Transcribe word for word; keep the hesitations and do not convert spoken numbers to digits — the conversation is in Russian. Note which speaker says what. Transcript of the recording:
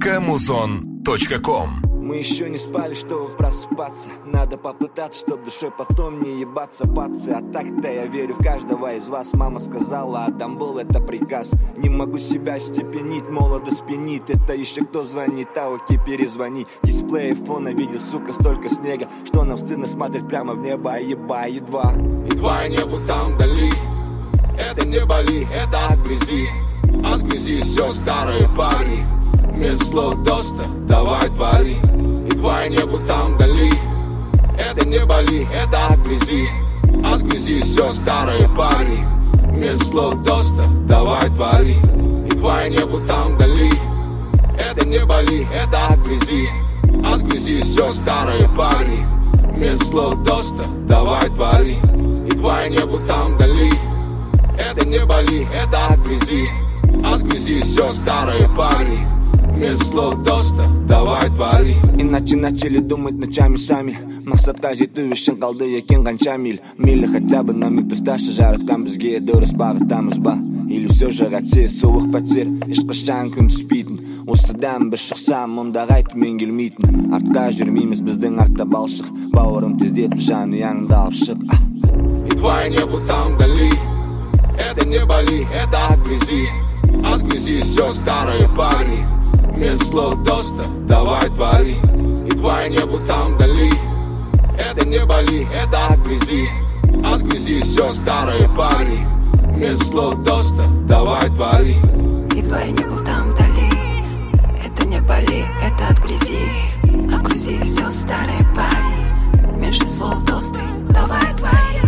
Speaker 1: точка музон точка ком.
Speaker 2: Мы еще не спали, чтобы просыпаться. Надо попытаться, чтоб душой потом не ебаться, пацы. А так-то я верю в каждого из вас. Мама сказала, Адам был это приказ. Не могу себя степенить, молодо спинит. Это еще кто звонит, а окей, перезвони. Дисплей айфона видел, сука, столько снега, что нам стыдно смотреть прямо в небо. Еба, едва
Speaker 3: Едва я не был там вдали. Это не Бали, это от грязи. От грязи все старые парни. Вместо слов доста, давай твори. Едва я не был там вдали. Это не Бали, это от грязи. От грязи все старые парни. Вместо слов доста, давай твори. Едва я не был там вдали. Это не Бали, это от грязи. От грязи все старые парни. Вместо слов доста, давай твори. Едва я не был там вдали. Это не Бали, это от грязи. От грязи все старые парни. Вместо слов доста, давай твори.
Speaker 2: Иначе начали думать ночами сами. Мақсатқа жету үшін қалды екен қанша миль. Мейлі хотя бы на миг тасташы, жаратқан бізге дұрыс бағыттамыз ба? Или все же ғатсез суық пәтер, ешқашан күн түспейтін. Осыдан бір шықсам, мұнда қайтумен келмейтін. Артқа жүрмейміз, біздің артта балшық. Бауырым тездетіп жанұяңды алып шық.
Speaker 3: Едва я не был там вдали. Это не Бали, это от грязи. От грязи все старые парни. Вместо слов доста, давай твори. Едва я не был там вдали. Это не Бали, это от грязи. От грязи все старые парни. Вместо слов доста, давай твори.
Speaker 4: Едва я не был там вдали. Это не Бали, это от грязи. От грязи все старые парни. Меньше слов доста, давай твори.